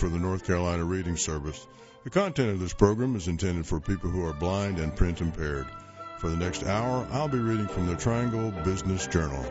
for the North Carolina Reading Service. The content of this program is intended for people who are blind and print impaired. For the next hour, I'll be reading from the Triangle Business Journal.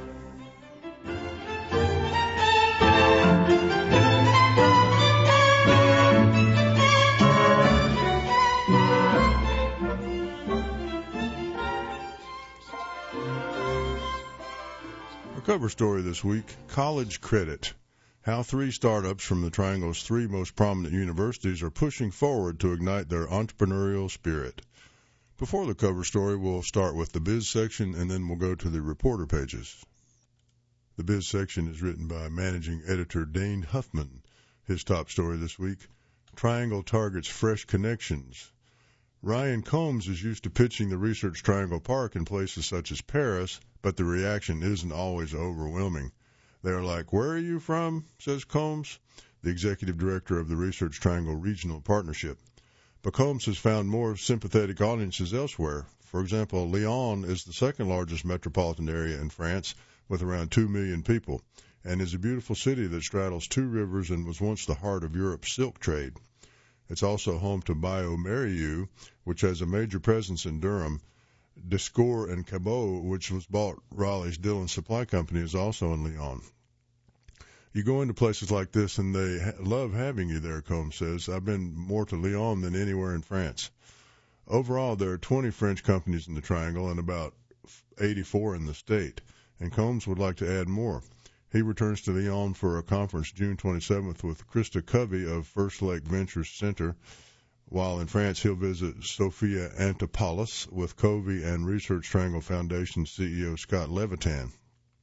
A cover story this week, College Credit. How 3 startups from the Triangle's 3 most prominent universities are pushing forward to ignite their entrepreneurial spirit. Before the cover story, we'll start with the biz section, and then we'll go to the reporter pages. The biz section is written by managing editor Dane Huffman. His top story this week, Triangle targets fresh connections. Ryan Combs is used to pitching the Research Triangle Park in places such as Paris, but the reaction isn't always overwhelming. They're like, "Where are you from?" says Combs, the executive director of the Research Triangle Regional Partnership. But Combs has found more sympathetic audiences elsewhere. For example, Lyon is the second largest metropolitan area in France with around 2 million people, and is a beautiful city that straddles 2 rivers and was once the heart of Europe's silk trade. It's also home to bioMérieux, which has a major presence in Durham. Discours and Cabot, which was bought Raleigh's Dillon Supply Company, is also in Lyon. You go into places like this and they love having you there, Combs says. I've been more to Lyon than anywhere in France. Overall, there are 20 French companies in the Triangle and about 84 in the state, and Combs would like to add more. He returns to Lyon for a conference June 27th with Krista Covey of First Lake Ventures Center. While in France, he'll visit Sophia Antipolis with Covey and Research Triangle Foundation CEO Scott Levitan.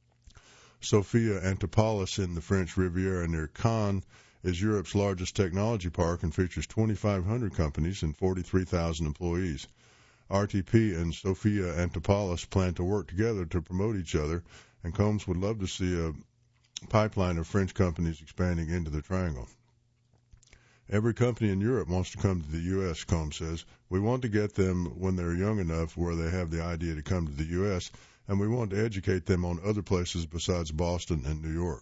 Sophia Antipolis in the French Riviera near Cannes is Europe's largest technology park and features 2,500 companies and 43,000 employees. RTP and Sophia Antipolis plan to work together to promote each other, and Combs would love to see a pipeline of French companies expanding into the Triangle. Every company in Europe wants to come to the U.S., Combs says. We want to get them when they're young enough where they have the idea to come to the U.S., and we want to educate them on other places besides Boston and New York.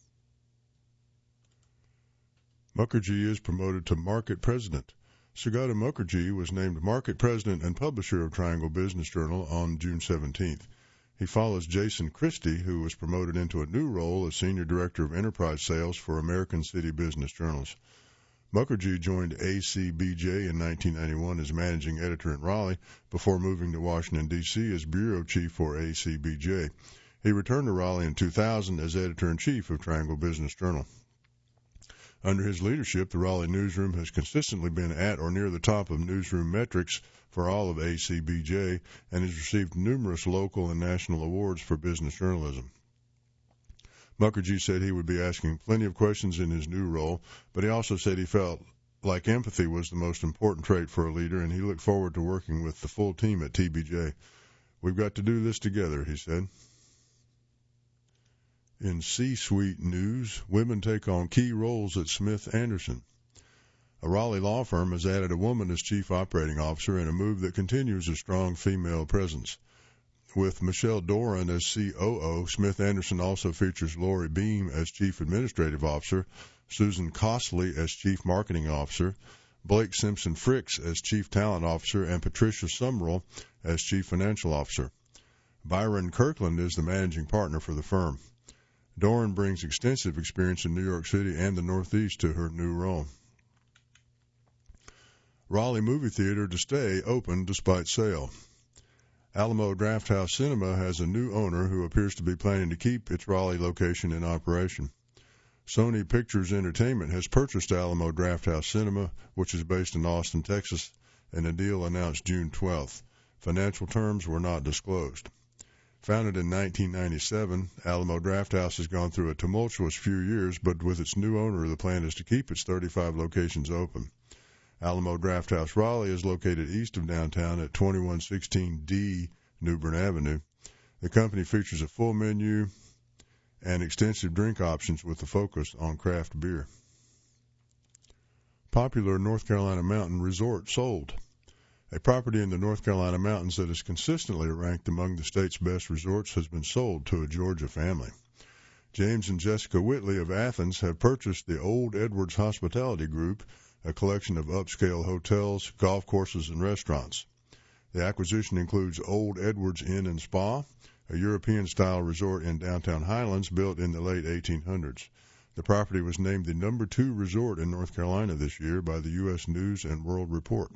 Mukherjee is promoted to market president. Sugata Mukherjee was named market president and publisher of Triangle Business Journal on June 17th. He follows Jason Christie, who was promoted into a new role as Senior Director of Enterprise Sales for American City Business Journals. Mukherjee joined ACBJ in 1991 as managing editor in Raleigh before moving to Washington, D.C. as bureau chief for ACBJ. He returned to Raleigh in 2000 as editor-in-chief of Triangle Business Journal. Under his leadership, the Raleigh newsroom has consistently been at or near the top of newsroom metrics for all of ACBJ and has received numerous local and national awards for business journalism. Mukherjee said he would be asking plenty of questions in his new role, but he also said he felt like empathy was the most important trait for a leader, and he looked forward to working with the full team at TBJ. We've got to do this together, he said. In C-suite news, women take on key roles at Smith Anderson. A Raleigh law firm has added a woman as chief operating officer in a move that continues a strong female presence. With Michelle Doran as COO, Smith Anderson also features Lori Beam as Chief Administrative Officer, Susan Costley as Chief Marketing Officer, Blake Simpson-Fricks as Chief Talent Officer, and Patricia Sumrall as Chief Financial Officer. Byron Kirkland is the managing partner for the firm. Doran brings extensive experience in New York City and the Northeast to her new role. Raleigh Movie Theater to stay open despite sale. Alamo Drafthouse Cinema has a new owner who appears to be planning to keep its Raleigh location in operation. Sony Pictures Entertainment has purchased Alamo Drafthouse Cinema, which is based in Austin, Texas, and a deal announced June 12th. Financial terms were not disclosed. Founded in 1997, Alamo Drafthouse has gone through a tumultuous few years, but with its new owner, the plan is to keep its 35 locations open. Alamo Drafthouse Raleigh is located east of downtown at 2116D New Bern Avenue. The company features a full menu and extensive drink options with a focus on craft beer. Popular North Carolina mountain resort sold. A property in the North Carolina mountains that is consistently ranked among the state's best resorts has been sold to a Georgia family. James and Jessica Whitley of Athens have purchased the Old Edwards Hospitality Group, a collection of upscale hotels, golf courses, and restaurants. The acquisition includes Old Edwards Inn and Spa, a European-style resort in downtown Highlands built in the late 1800s. The property was named the number 2 resort in North Carolina this year by the U.S. News and World Report.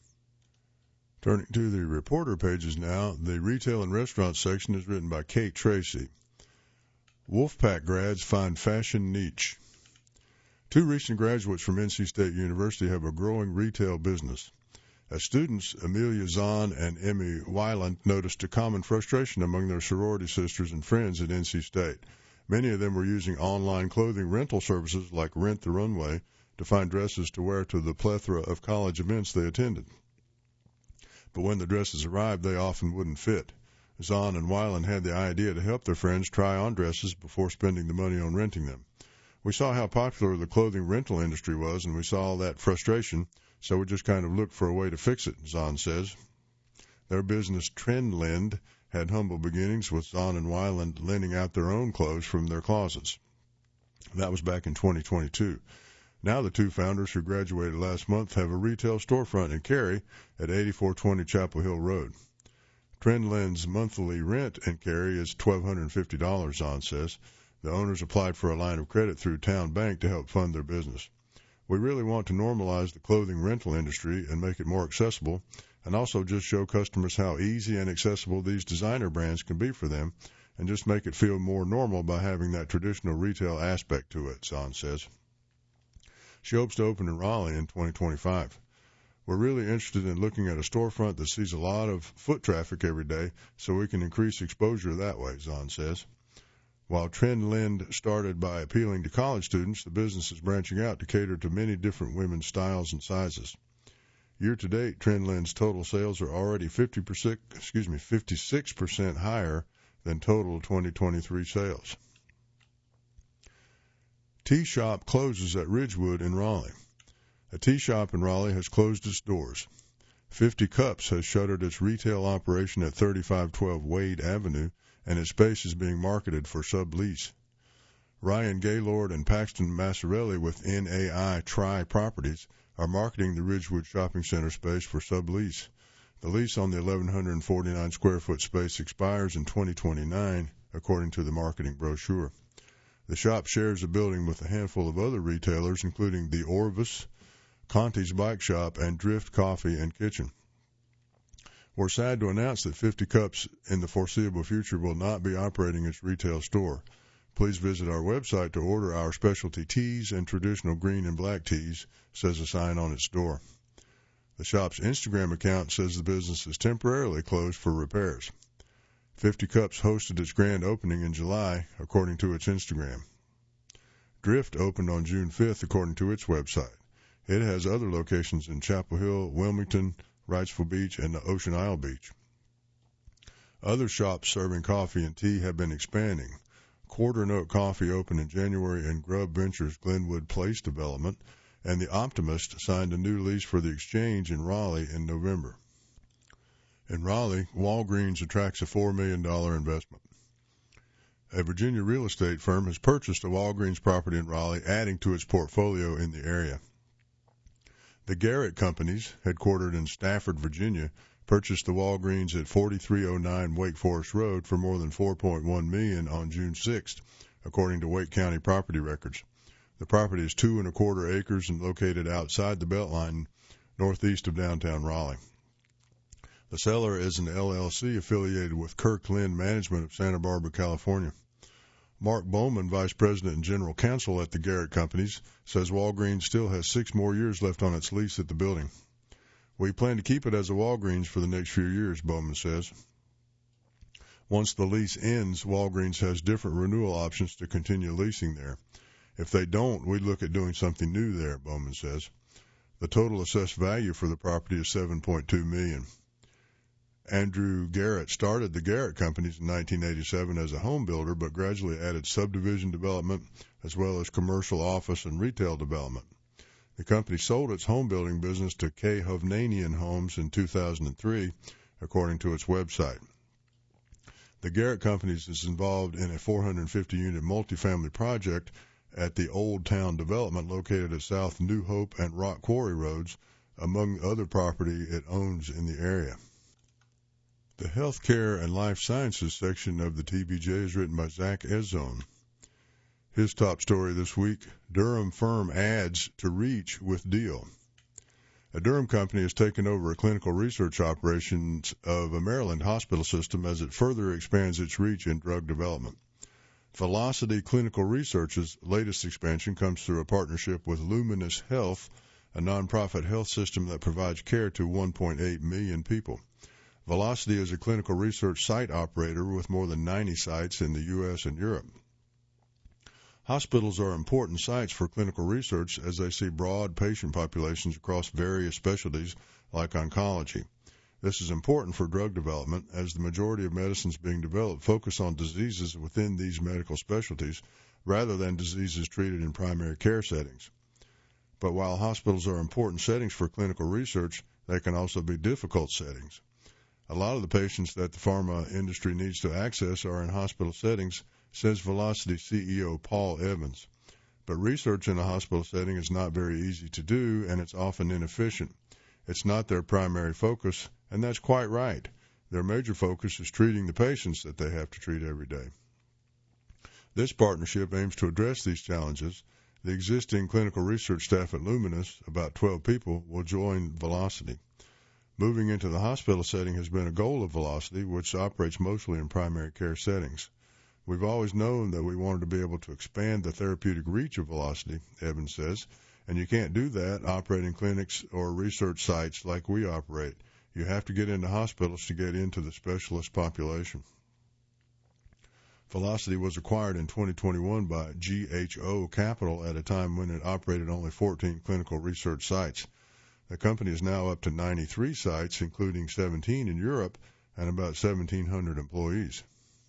Turning to the reporter pages now, the retail and restaurant section is written by Kate Tracy. Wolfpack grads find fashion niche. 2 recent graduates from NC State University have a growing retail business. As students, Amelia Zahn and Emmy Weiland noticed a common frustration among their sorority sisters and friends at NC State. Many of them were using online clothing rental services like Rent the Runway to find dresses to wear to the plethora of college events they attended. But when the dresses arrived, they often wouldn't fit. Zahn and Weiland had the idea to help their friends try on dresses before spending the money on renting them. We saw how popular the clothing rental industry was, and we saw that frustration, so we just kind of looked for a way to fix it, Zahn says. Their business, Trendlend, had humble beginnings, with Zahn and Weiland lending out their own clothes from their closets. That was back in 2022. Now the 2 founders who graduated last month have a retail storefront in Cary at 8420 Chapel Hill Road. Trendlend's monthly rent in Cary is $1,250, Zahn says. The owners applied for a line of credit through Town Bank to help fund their business. We really want to normalize the clothing rental industry and make it more accessible, and also just show customers how easy and accessible these designer brands can be for them, and just make it feel more normal by having that traditional retail aspect to it, Zahn says. She hopes to open in Raleigh in 2025. We're really interested in looking at a storefront that sees a lot of foot traffic every day, so we can increase exposure that way, Zahn says. While Trendlend started by appealing to college students, the business is branching out to cater to many different women's styles and sizes. Year-to-date, Trendlend's total sales are already 56% higher than total 2023 sales. Tea Shop closes at Ridgewood in Raleigh. A tea shop in Raleigh has closed its doors. 50 Cups has shuttered its retail operation at 3512 Wade Avenue, and its space is being marketed for sublease. Ryan Gaylord and Paxton Massarelli with NAI Tri Properties are marketing the Ridgewood Shopping Center space for sublease. The lease on the 1,149 square foot space expires in 2029, according to the marketing brochure. The shop shares a building with a handful of other retailers, including the Orvis, Conti's Bike Shop, and Drift Coffee and Kitchen. We're sad to announce that 50 Cups in the foreseeable future will not be operating its retail store. Please visit our website to order our specialty teas and traditional green and black teas, says a sign on its door. The shop's Instagram account says the business is temporarily closed for repairs. 50 Cups hosted its grand opening in July, according to its Instagram. Drift opened on June 5th, according to its website. It has other locations in Chapel Hill, Wilmington, Wrightsville Beach, and Ocean Isle Beach. Other shops serving coffee and tea have been expanding. Quarter Note Coffee opened in January in Grubb Ventures' Glenwood Place development, and The Optimist signed a new lease for the Exchange in Raleigh in November. In Raleigh, Walgreens attracts a $4 million investment. A Virginia real estate firm has purchased a Walgreens property in Raleigh, adding to its portfolio in the area. The Garrett Companies, headquartered in Stafford, Virginia, purchased the Walgreens at 4309 Wake Forest Road for more than $4.1 million on June 6th, according to Wake County property records. The property is 2.25 acres and located outside the Beltline, northeast of downtown Raleigh. The seller is an LLC affiliated with Kirkland Management of Santa Barbara, California. Mark Bowman, Vice President and General Counsel at the Garrett Companies, says Walgreens still has 6 more years left on its lease at the building. We plan to keep it as a Walgreens for the next few years, Bowman says. Once the lease ends, Walgreens has different renewal options to continue leasing there. If they don't, we'd look at doing something new there, Bowman says. The total assessed value for the property is $7.2 million. Andrew Garrett started the Garrett Companies in 1987 as a home builder, but gradually added subdivision development as well as commercial office and retail development. The company sold its home building business to K. Hovnanian Homes in 2003, according to its website. The Garrett Companies is involved in a 450-unit multifamily project at the Old Town development located at South New Hope and Rock Quarry Roads, among other property it owns in the area. The Healthcare and Life Sciences section of the TBJ is written by Zach Ezzone. His top story this week, Durham firm adds to reach with deal. A Durham company has taken over clinical research operations of a Maryland hospital system as it further expands its reach in drug development. Velocity Clinical Research's latest expansion comes through a partnership with Luminous Health, a nonprofit health system that provides care to 1.8 million people. Velocity is a clinical research site operator with more than 90 sites in the U.S. and Europe. Hospitals are important sites for clinical research as they see broad patient populations across various specialties like oncology. This is important for drug development as the majority of medicines being developed focus on diseases within these medical specialties rather than diseases treated in primary care settings. But while hospitals are important settings for clinical research, they can also be difficult settings. A lot of the patients that the pharma industry needs to access are in hospital settings, says Velocity CEO Paul Evans. But research in a hospital setting is not very easy to do, and it's often inefficient. It's not their primary focus, and that's quite right. Their major focus is treating the patients that they have to treat every day. This partnership aims to address these challenges. The existing clinical research staff at Luminous, about 12 people, will join Velocity. Moving into the hospital setting has been a goal of Velocity, which operates mostly in primary care settings. We've always known that we wanted to be able to expand the therapeutic reach of Velocity, Evans says, and you can't do that operating clinics or research sites like we operate. You have to get into hospitals to get into the specialist population. Velocity was acquired in 2021 by GHO Capital at a time when it operated only 14 clinical research sites. The company is now up to 93 sites, including 17 in Europe, and about 1,700 employees.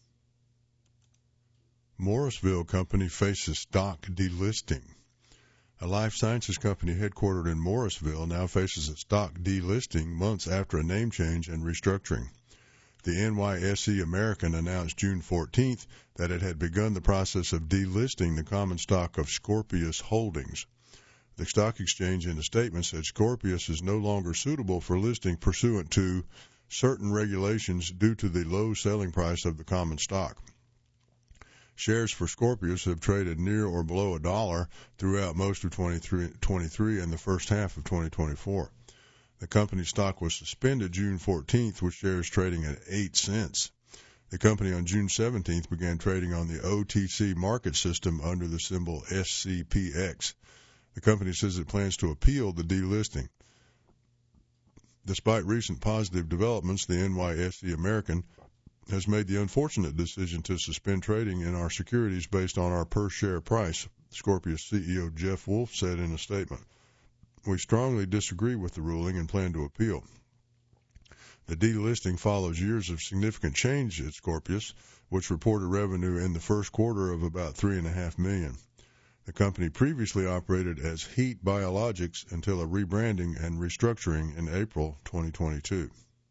Morrisville Company faces stock delisting. A life sciences company headquartered in Morrisville now faces a stock delisting months after a name change and restructuring. The NYSE American announced June 14th that it had begun the process of delisting the common stock of Scorpius Holdings. The stock exchange in a statement said Scorpius is no longer suitable for listing pursuant to certain regulations due to the low selling price of the common stock. Shares for Scorpius have traded near or below $1 throughout most of 2023 and the first half of 2024. The company's stock was suspended June 14th with shares trading at 8 cents. The company on June 17th began trading on the OTC market system under the symbol SCPX. The company says it plans to appeal the delisting. Despite recent positive developments, the NYSE American has made the unfortunate decision to suspend trading in our securities based on our per-share price, Scorpius CEO Jeff Wolf said in a statement. We strongly disagree with the ruling and plan to appeal. The delisting follows years of significant change at Scorpius, which reported revenue in the first quarter of about $3.5 million. The company previously operated as Heat Biologics until a rebranding and restructuring in April 2022.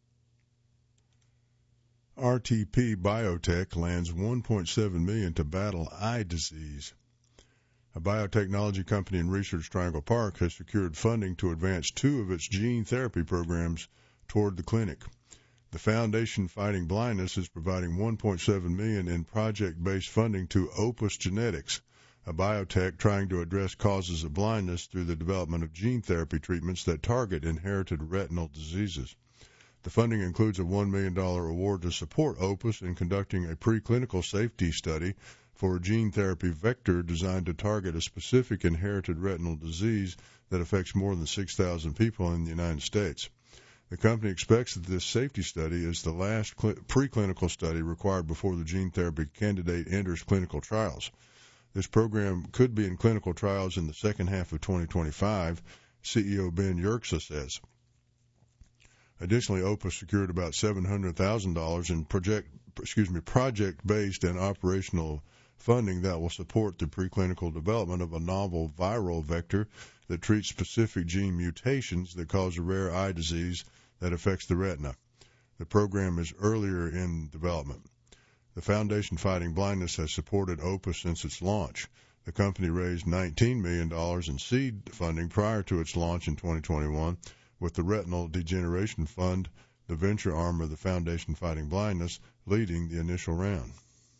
RTP Biotech lands $1.7 million to battle eye disease. A biotechnology company in Research Triangle Park has secured funding to advance 2 of its gene therapy programs toward the clinic. The Foundation Fighting Blindness is providing $1.7 million in project-based funding to Opus Genetics, a biotech trying to address causes of blindness through the development of gene therapy treatments that target inherited retinal diseases. The funding includes a $1 million award to support Opus in conducting a preclinical safety study for a gene therapy vector designed to target a specific inherited retinal disease that affects more than 6,000 people in the United States. The company expects that this safety study is the last preclinical study required before the gene therapy candidate enters clinical trials. This program could be in clinical trials in the second half of 2025, CEO Ben Yerxa says. Additionally, Opus secured about $700,000 in project-based and operational funding that will support the preclinical development of a novel viral vector that treats specific gene mutations that cause a rare eye disease that affects the retina. The program is earlier in development. The foundation Fighting Blindness has supported OPA since its launch. The company raised $19 million in seed funding prior to its launch in 2021, with the Retinal Degeneration Fund, the venture arm of the Foundation Fighting Blindness, leading the initial round.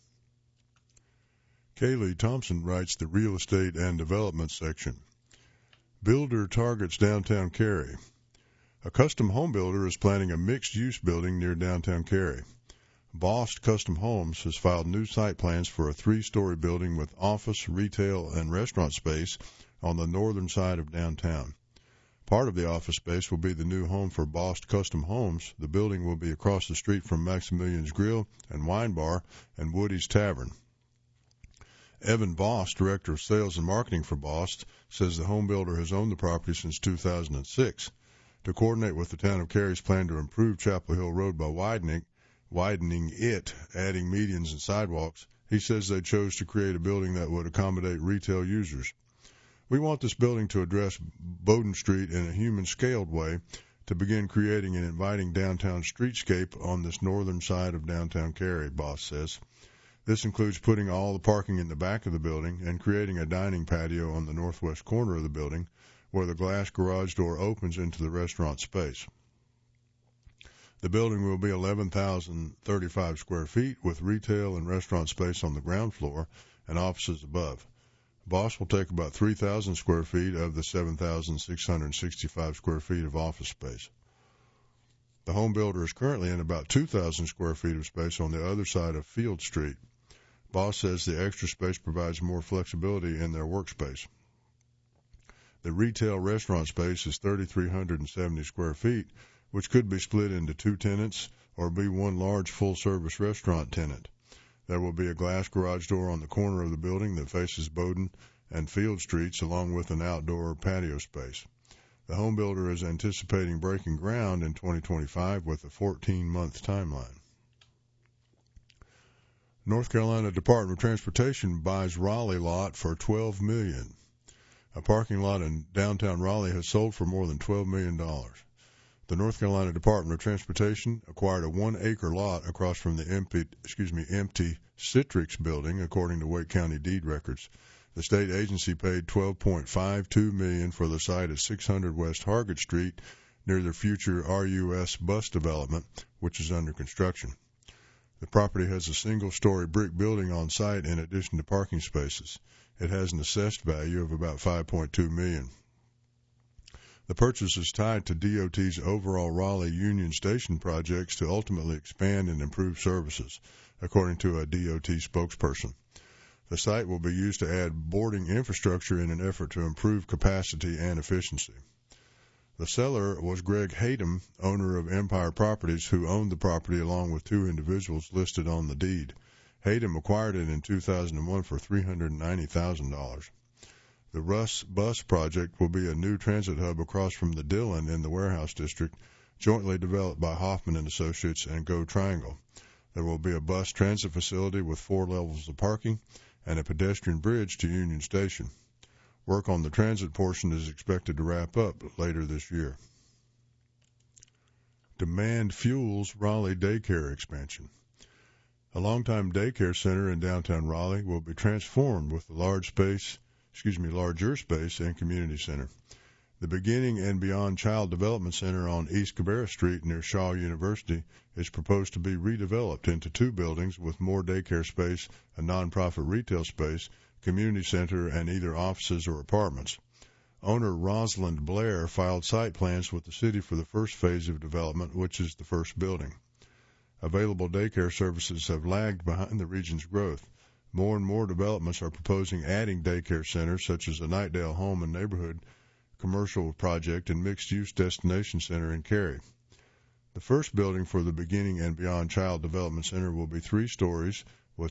Kaylee Thompson writes the Real Estate and Development section. Builder targets downtown Cary. A custom home builder is planning a mixed-use building near downtown Cary. Bost Custom Homes has filed new site plans for a 3-story building with office, retail, and restaurant space on the northern side of downtown. Part of the office space will be the new home for Bost Custom Homes. The building will be across the street from Maximilian's Grill and Wine Bar and Woody's Tavern. Evan Bost, Director of Sales and Marketing for Bost, says the home builder has owned the property since 2006. To coordinate with the town of Cary's plan to improve Chapel Hill Road by widening it, adding medians and sidewalks, he says they chose to create a building that would accommodate retail users. We want this building to address Bowden Street in a human-scaled way to begin creating an inviting downtown streetscape on this northern side of downtown Cary, Bost says. This includes putting all the parking in the back of the building and creating a dining patio on the northwest corner of the building where the glass garage door opens into the restaurant space. The building will be 11,035 square feet with retail and restaurant space on the ground floor and offices above. Bost will take about 3,000 square feet of the 7,665 square feet of office space. The home builder is currently in about 2,000 square feet of space on the other side of Field Street. Bost says the extra space provides more flexibility in their workspace. The retail restaurant space is 3,370 square feet, which could be split into 2 tenants or be one large full-service restaurant tenant. There will be a glass garage door on the corner of the building that faces Bowden and Field Streets, along with an outdoor patio space. The home builder is anticipating breaking ground in 2025 with a 14-month timeline. North Carolina Department of Transportation buys Raleigh lot for $12 million. A parking lot in downtown Raleigh has sold for more than $12 million. The North Carolina Department of Transportation acquired a 1-acre lot across from the empty Citrix building, according to Wake County deed records. The state agency paid $12.52 million for the site at 600 West Hargett Street near the future RUS bus development, which is under construction. The property has a single-story brick building on site in addition to parking spaces. It has an assessed value of about $5.2 million. The purchase is tied to DOT's overall Raleigh Union Station projects to ultimately expand and improve services, according to a DOT spokesperson. The site will be used to add boarding infrastructure in an effort to improve capacity and efficiency. The seller was Greg Hayden, owner of Empire Properties, who owned the property along with 2 individuals listed on the deed. Hayden acquired it in 2001 for $390,000. The Russ Bus project will be a new transit hub across from the Dillon in the Warehouse District, jointly developed by Hoffman & Associates and Go Triangle. There will be a bus transit facility with 4 levels of parking and a pedestrian bridge to Union Station. Work on the transit portion is expected to wrap up later this year. Demand fuels Raleigh daycare expansion. A longtime daycare center in downtown Raleigh will be transformed with a larger space and community center. The Beginning and Beyond Child Development Center on East Cabarrus Street near Shaw University is proposed to be redeveloped into 2 buildings with more daycare space, a nonprofit retail space, community center, and either offices or apartments. Owner Rosalind Blair filed site plans with the city for the first phase of development, which is the first building. Available daycare services have lagged behind the region's growth. More and more developments are proposing adding daycare centers such as the Nightdale Home and Neighborhood Commercial Project and Mixed-Use Destination Center in Cary. The first building for the Beginning and Beyond Child Development Center will be 3 stories with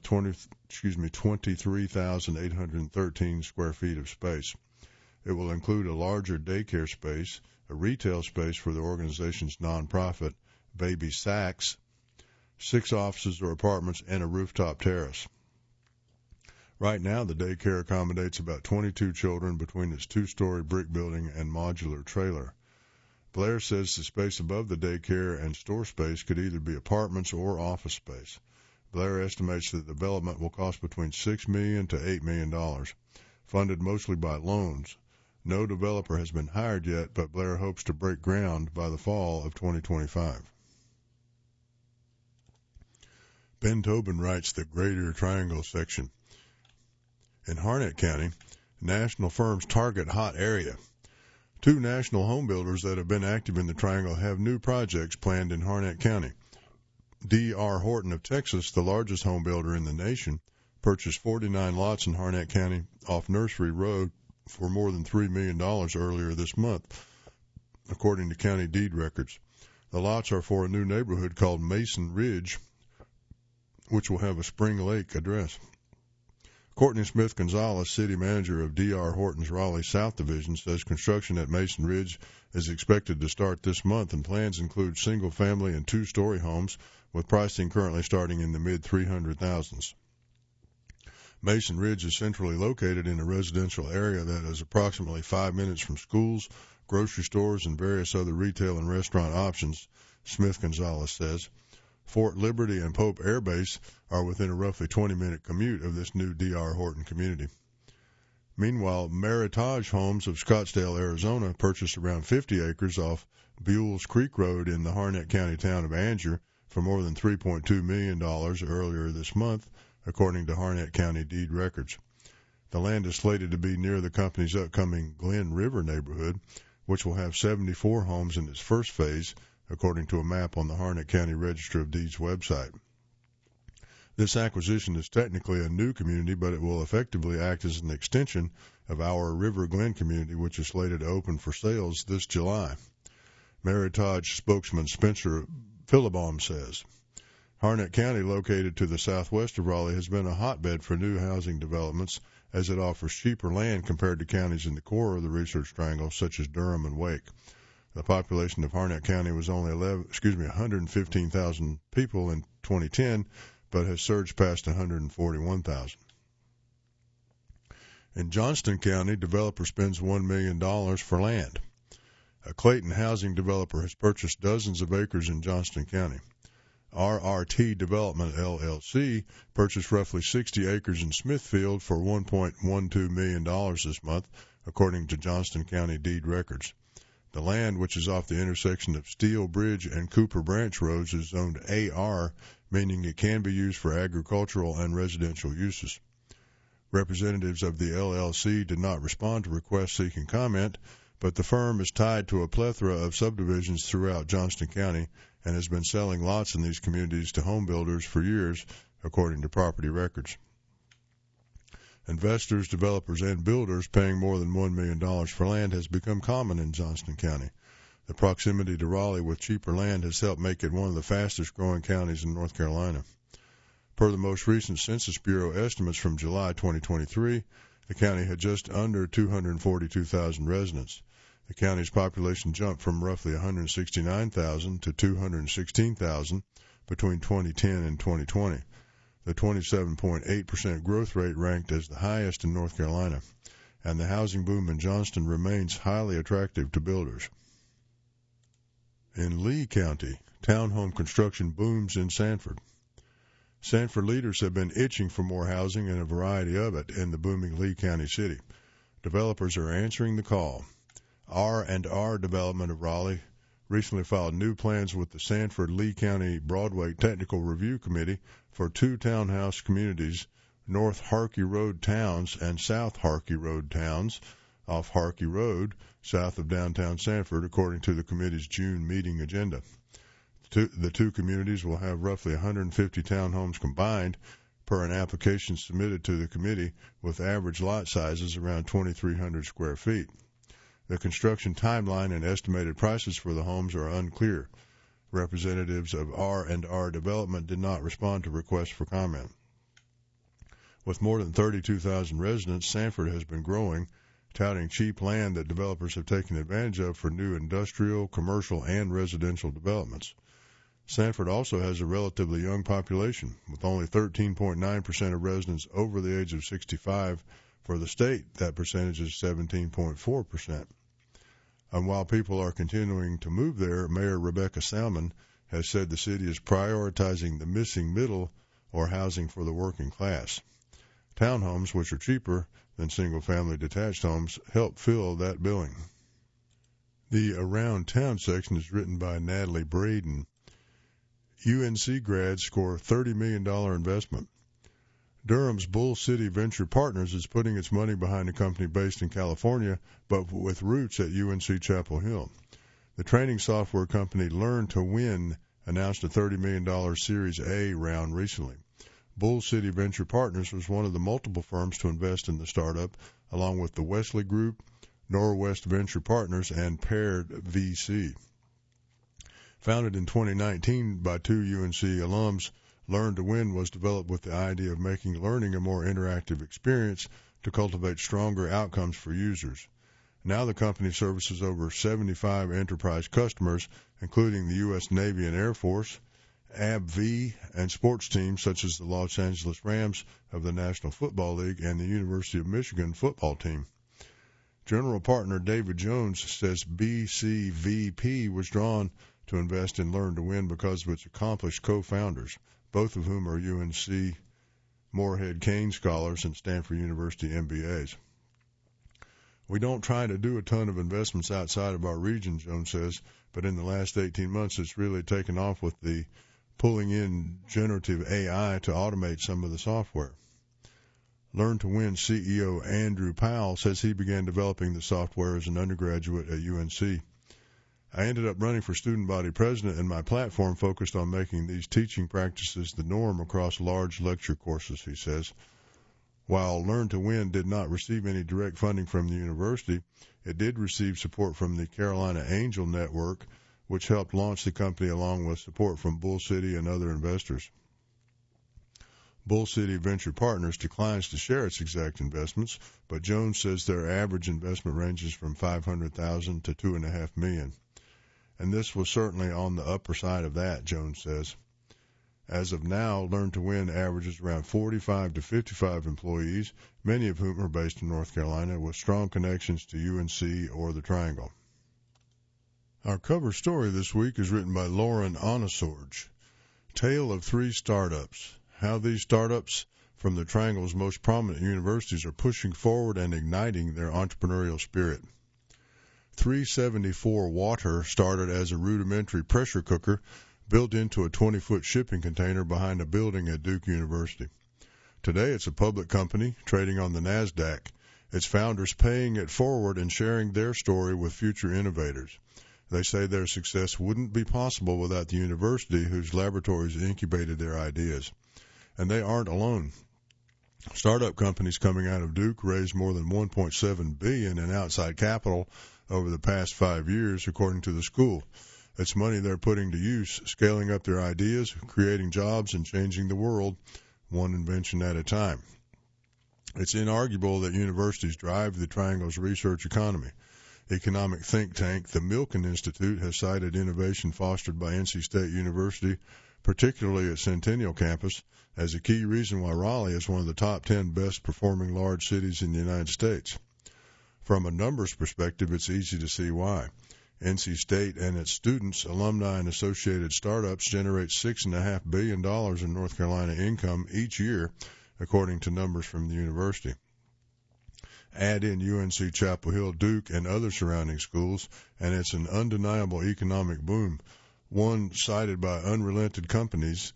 23,813 square feet of space. It will include a larger daycare space, a retail space for the organization's nonprofit, Baby Sacks, 6 offices or apartments, and a rooftop terrace. Right now, the daycare accommodates about 22 children between its 2-story brick building and modular trailer. Blair says the space above the daycare and store space could either be apartments or office space. Blair estimates that the development will cost between $6 million to $8 million, funded mostly by loans. No developer has been hired yet, but Blair hopes to break ground by the fall of 2025. Ben Tobin writes the Greater Triangle section. In Harnett County, national firms target hot area. Two national home builders that have been active in the Triangle have new projects planned in Harnett County. D.R. Horton of Texas, the largest home builder in the nation, purchased 49 lots in Harnett County off Nursery Road for more than $3 million earlier this month, according to county deed records. The lots are for a new neighborhood called Mason Ridge, which will have a Spring Lake address. Courtney Smith Gonzalez, city manager of D.R. Horton's Raleigh South Division, says construction at Mason Ridge is expected to start this month, and plans include single-family and two-story homes, with pricing currently starting in the mid-300,000s. Mason Ridge is centrally located in a residential area that is approximately 5 minutes from schools, grocery stores, and various other retail and restaurant options, Smith Gonzalez says. Fort Liberty and Pope Air Base are within a roughly 20-minute commute of this new D.R. Horton community. Meanwhile, Meritage Homes of Scottsdale, Arizona, purchased around 50 acres off Buells Creek Road in the Harnett County town of Angier for more than $3.2 million earlier this month, according to Harnett County deed records. The land is slated to be near the company's upcoming Glen River neighborhood, which will have 74 homes in its first phase, according to a map on the Harnett County Register of Deeds website. This acquisition is technically a new community, but it will effectively act as an extension of our River Glen community, which is slated to open for sales this July. Meritage spokesman Spencer Philibom says. Harnett County, located to the southwest of Raleigh, has been a hotbed for new housing developments as it offers cheaper land compared to counties in the core of the Research Triangle, such as Durham and Wake. The population of Harnett County was only 115,000 people in 2010, but has surged past 141,000. In Johnston County, developer spends $1 million for land. A Clayton housing developer has purchased dozens of acres in Johnston County. RRT Development, LLC, purchased roughly 60 acres in Smithfield for $1.12 million this month, according to Johnston County deed records. The land, which is off the intersection of Steel Bridge and Cooper Branch Roads, is zoned AR, meaning it can be used for agricultural and residential uses. Representatives of the LLC did not respond to requests seeking comment, but the firm is tied to a plethora of subdivisions throughout Johnston County and has been selling lots in these communities to home builders for years, according to property records. Investors, developers, and builders paying more than $1 million for land has become common in Johnston County. The proximity to Raleigh with cheaper land has helped make it one of the fastest-growing counties in North Carolina. Per the most recent Census Bureau estimates from July 2023, the county had just under 242,000 residents. The county's population jumped from roughly 169,000 to 216,000 between 2010 and 2020. The 27.8% growth rate ranked as the highest in North Carolina, and the housing boom in Johnston remains highly attractive to builders. In Lee County, townhome construction booms in Sanford. Sanford leaders have been itching for more housing and a variety of it in the booming Lee County city. Developers are answering the call. R&R Development of Raleigh recently filed new plans with the Sanford Lee County Broadway Technical Review Committee for two townhouse communities, North Harkey Road Towns and South Harkey Road Towns, off Harkey Road, south of downtown Sanford, according to the committee's June meeting agenda. The two communities will have roughly 150 townhomes combined per an application submitted to the committee, with average lot sizes around 2,300 square feet. The construction timeline and estimated prices for the homes are unclear. Representatives of R&R Development did not respond to requests for comment. With more than 32,000 residents, Sanford has been growing, touting cheap land that developers have taken advantage of for new industrial, commercial, and residential developments. Sanford also has a relatively young population, with only 13.9% of residents over the age of 65. For the state, that percentage is 17.4%. And while people are continuing to move there, Mayor Rebecca Salmon has said the city is prioritizing the missing middle or housing for the working class. Townhomes, which are cheaper than single-family detached homes, help fill that billing. The Around Town section is written by Natalie Braden. UNC grads score $30 million investment. Durham's Bull City Venture Partners is putting its money behind a company based in California, but with roots at UNC Chapel Hill. The training software company Learn to Win announced a $30 million Series A round recently. Bull City Venture Partners was one of the multiple firms to invest in the startup, along with the Wesley Group, Norwest Venture Partners, and Paired VC. Founded in 2019 by two UNC alums, Learn to Win was developed with the idea of making learning a more interactive experience to cultivate stronger outcomes for users. Now the company services over 75 enterprise customers, including the U.S. Navy and Air Force, AbbVie, and sports teams such as the Los Angeles Rams of the National Football League and the University of Michigan football team. General partner David Jones says BCVP was drawn to invest in Learn to Win because of its accomplished co-founders, both of whom are UNC Moorhead Kane scholars and Stanford University MBAs. We don't try to do a ton of investments outside of our region, Jones says, but in the last 18 months it's really taken off with the pulling in generative AI to automate some of the software. Learn to Win CEO Andrew Powell says he began developing the software as an undergraduate at UNC. I ended up running for student body president, and my platform focused on making these teaching practices the norm across large lecture courses, he says. While Learn to Win did not receive any direct funding from the university, it did receive support from the Carolina Angel Network, which helped launch the company along with support from Bull City and other investors. Bull City Venture Partners declines to share its exact investments, but Jones says their average investment ranges from $500,000 to $2.5 million. And this was certainly on the upper side of that, Jones says. As of now, Learn to Win averages around 45 to 55 employees, many of whom are based in North Carolina, with strong connections to UNC or the Triangle. Our cover story this week is written by Lauren Onosorge. Tale of Three Startups. How these startups from the Triangle's most prominent universities are pushing forward and igniting their entrepreneurial spirit. 374 Water started as a rudimentary pressure cooker built into a 20-foot shipping container behind a building at Duke University. Today it's a public company trading on the NASDAQ, its founders paying it forward and sharing their story with future innovators. They say their success wouldn't be possible without the university whose laboratories incubated their ideas. And they aren't alone. Startup companies coming out of Duke raised more than $1.7 billion in outside capital over the past 5 years, according to the school. It's money they're putting to use, scaling up their ideas, creating jobs, and changing the world, one invention at a time. It's inarguable that universities drive the Triangle's research economy. Economic think tank the Milken Institute has cited innovation fostered by NC State University, particularly at Centennial Campus, as a key reason why Raleigh is one of the top 10 best-performing large cities in the United States. From a numbers perspective, it's easy to see why. NC State and its students, alumni, and associated startups generate $6.5 billion in North Carolina income each year, according to numbers from the university. Add in UNC Chapel Hill, Duke, and other surrounding schools, and it's an undeniable economic boom, one cited by unrelated companies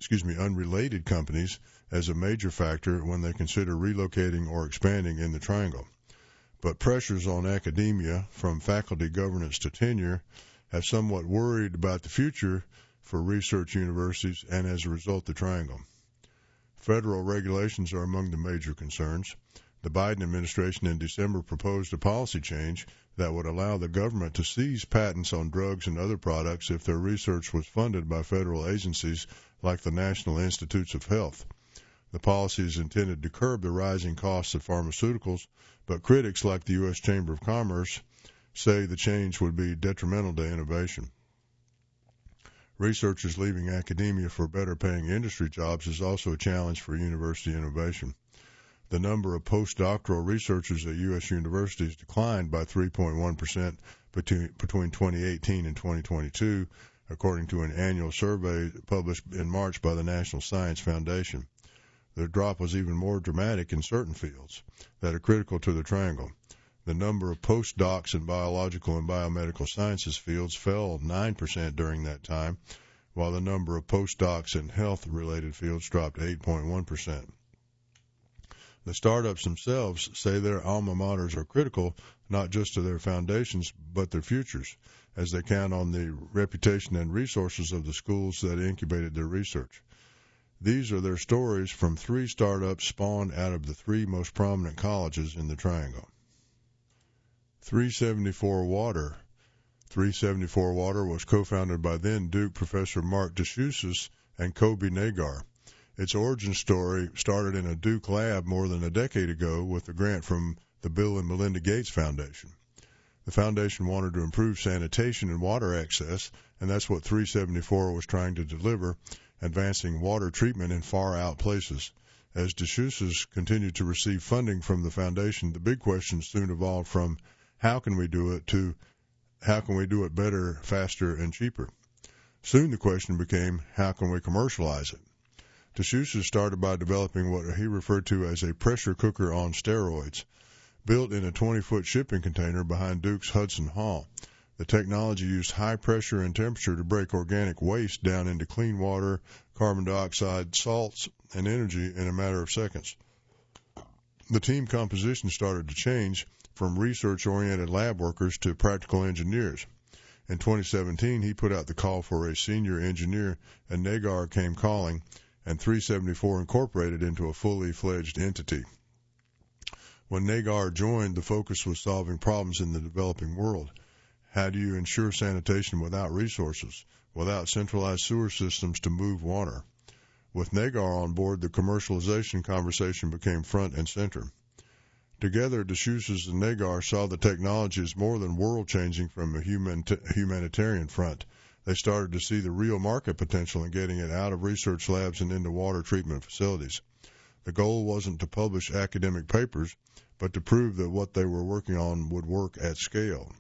as a major factor when they consider relocating or expanding in the Triangle. But pressures on academia, from faculty governance to tenure, have somewhat worried about the future for research universities and, as a result, the Triangle. Federal regulations are among the major concerns. The Biden administration in December proposed a policy change that would allow the government to seize patents on drugs and other products if their research was funded by federal agencies like the National Institutes of Health. The policy is intended to curb the rising costs of pharmaceuticals, but critics like the U.S. Chamber of Commerce say the change would be detrimental to innovation. Researchers leaving academia for better-paying industry jobs is also a challenge for university innovation. The number of postdoctoral researchers at U.S. universities declined by 3.1% between 2018 and 2022, according to an annual survey published in March by the National Science Foundation. The drop was even more dramatic in certain fields that are critical to the triangle. The number of postdocs in biological and biomedical sciences fields fell 9% during that time, while the number of postdocs in health-related fields dropped 8.1%. The startups themselves say their alma maters are critical not just to their foundations but their futures, as they count on the reputation and resources of the schools that incubated their research. These are their stories from 3 startups spawned out of the 3 most prominent colleges in the Triangle. 374 Water. 374 Water was co-founded by then Duke professor Mark Deshusses and Kobe Nagar. Its origin story started in a Duke lab more than a decade ago with a grant from the Bill and Melinda Gates Foundation. The foundation wanted to improve sanitation and water access, and that's what 374 was trying to deliver, advancing water treatment in far-out places. As Deshusses continued to receive funding from the foundation, the big question soon evolved from how can we do it to how can we do it better, faster, and cheaper. Soon the question became how can we commercialize it. Deshusses started by developing what he referred to as a pressure cooker on steroids, built in a 20-foot shipping container behind Duke's Hudson Hall. The technology used high pressure and temperature to break organic waste down into clean water, carbon dioxide, salts, and energy in a matter of seconds. The team composition started to change from research-oriented lab workers to practical engineers. In 2017, he put out the call for a senior engineer, and Nagar came calling, and 374 incorporated into a fully fledged entity. When Nagar joined, the focus was solving problems in the developing world. How do you ensure sanitation without resources, without centralized sewer systems to move water? With Nagar on board, the commercialization conversation became front and center. Together, Deshusses and Nagar saw the technology as more than world-changing from a humanitarian front. They started to see the real market potential in getting it out of research labs and into water treatment facilities. The goal wasn't to publish academic papers, but to prove that what they were working on would work at scale.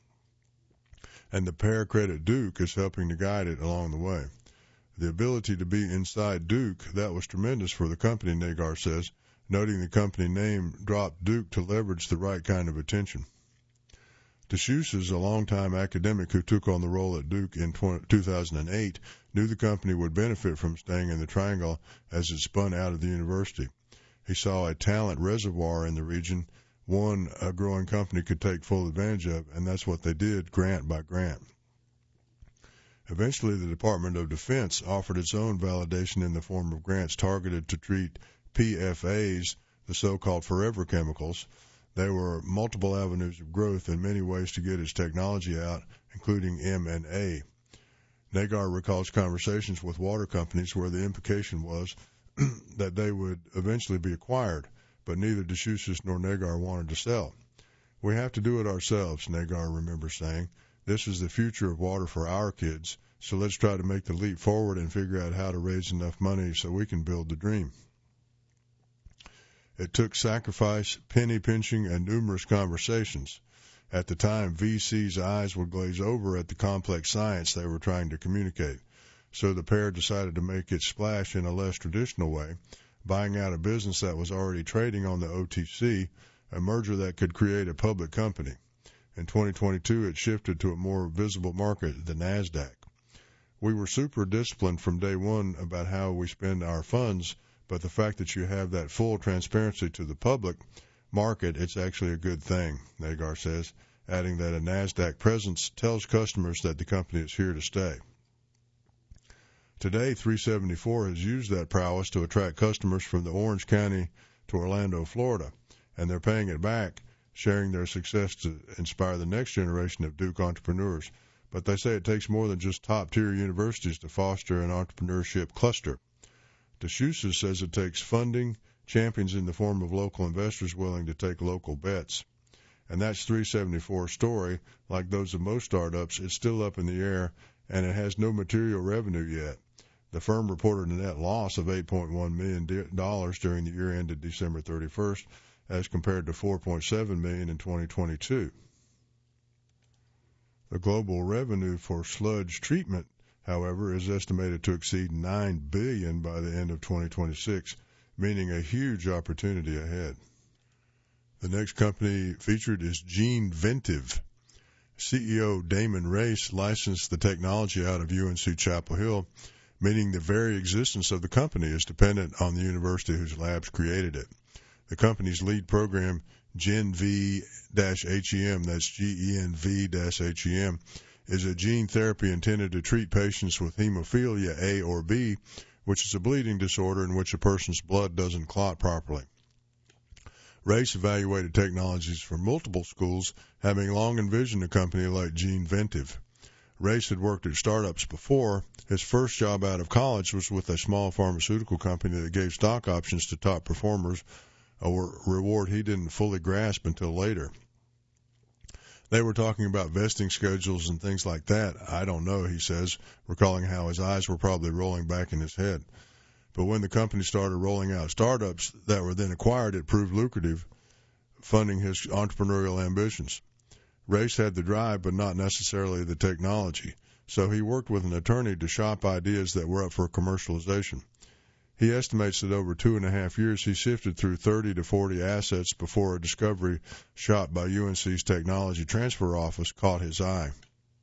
And the pair credit Duke is helping to guide it along the way. The ability to be inside Duke, that was tremendous for the company, Nagar says, noting the company name dropped Duke to leverage the right kind of attention. Deshusses, a longtime academic who took on the role at Duke in 2008, knew the company would benefit from staying in the Triangle as it spun out of the university. He saw a talent reservoir in the region, one a growing company could take full advantage of, and that's what they did, grant by grant. Eventually, the Department of Defense offered its own validation in the form of grants targeted to treat PFAS, the so-called forever chemicals. There were multiple avenues of growth and many ways to get its technology out, including M&A. Nagar recalls conversations with water companies where the implication was that they would eventually be acquired, but neither Deshusses nor Nagar wanted to sell. We have to do it ourselves, Nagar remembers saying. This is the future of water for our kids, so let's try to make the leap forward and figure out how to raise enough money so we can build the dream. It took sacrifice, penny pinching, and numerous conversations. At the time, VC's eyes would glaze over at the complex science they were trying to communicate, so the pair decided to make its splash in a less traditional way, buying out a business that was already trading on the OTC, a merger that could create a public company. In 2022, it shifted to a more visible market, the NASDAQ. We were super disciplined from day one about how we spend our funds, but the fact that you have that full transparency to the public market, it's actually a good thing, Nagar says, adding that a NASDAQ presence tells customers that the company is here to stay. Today, 374 has used that prowess to attract customers from the Orange County to Orlando, Florida, and they're paying it back, sharing their success to inspire the next generation of Duke entrepreneurs. But they say it takes more than just top-tier universities to foster an entrepreneurship cluster. Deshusses says it takes funding, champions in the form of local investors willing to take local bets. And that's 374's story. Like those of most startups, it's still up in the air, and it has no material revenue yet. The firm reported a net loss of $8.1 million during the year ended December 31st, as compared to $4.7 million in 2022. The global revenue for sludge treatment, however, is estimated to exceed $9 billion by the end of 2026, meaning a huge opportunity ahead. The next company featured is GeneVentive. CEO Damon Race licensed the technology out of UNC Chapel Hill, meaning the very existence of the company is dependent on the university whose labs created it. The company's lead program, GenV-HEM, that's GenV-HEM, is a gene therapy intended to treat patients with hemophilia A or B, which is a bleeding disorder in which a person's blood doesn't clot properly. Race evaluated technologies for multiple schools, having long envisioned a company like GeneVentive. Race had worked at startups before. His first job out of college was with a small pharmaceutical company that gave stock options to top performers, a reward he didn't fully grasp until later. They were talking about vesting schedules and things like that. I don't know, he says, recalling how his eyes were probably rolling back in his head. But when the company started rolling out startups that were then acquired, it proved lucrative, funding his entrepreneurial ambitions. Race had the drive, but not necessarily the technology, so he worked with an attorney to shop ideas that were up for commercialization. He estimates that over 2.5 years he sifted through 30 to 40 assets before a discovery shot by UNC's Technology Transfer Office caught his eye.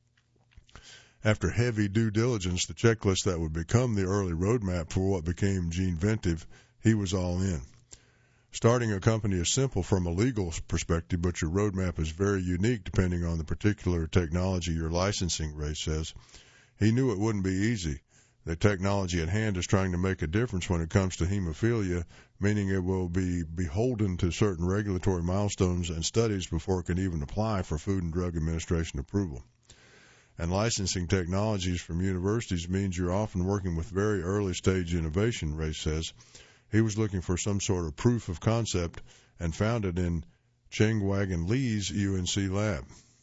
After heavy due diligence, the checklist that would become the early roadmap for what became GeneVentive, he was all in. Starting a company is simple from a legal perspective, but your roadmap is very unique depending on the particular technology you're licensing, Ray says. He knew it wouldn't be easy. The technology at hand is trying to make a difference when it comes to hemophilia, meaning it will be beholden to certain regulatory milestones and studies before it can even apply for Food and Drug Administration approval. And licensing technologies from universities means you're often working with very early-stage innovation, Ray says. He was looking for some sort of proof of concept and found it in Cheng-Win Lee's UNC lab.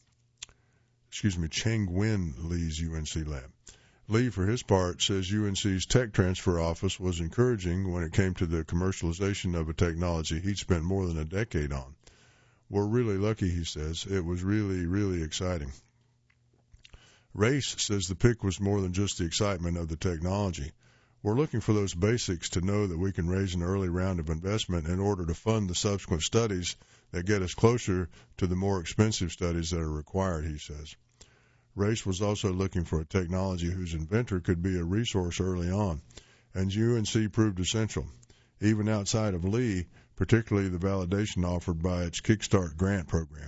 Lee, for his part, says UNC's Tech Transfer Office was encouraging when it came to the commercialization of a technology he'd spent more than a decade on. We're really lucky, he says. It was really, really exciting. Race says the pick was more than just the excitement of the technology. We're looking for those basics to know that we can raise an early round of investment in order to fund the subsequent studies that get us closer to the more expensive studies that are required, he says. Race was also looking for a technology whose inventor could be a resource early on, and UNC proved essential, even outside of Lee, particularly the validation offered by its Kickstart grant program.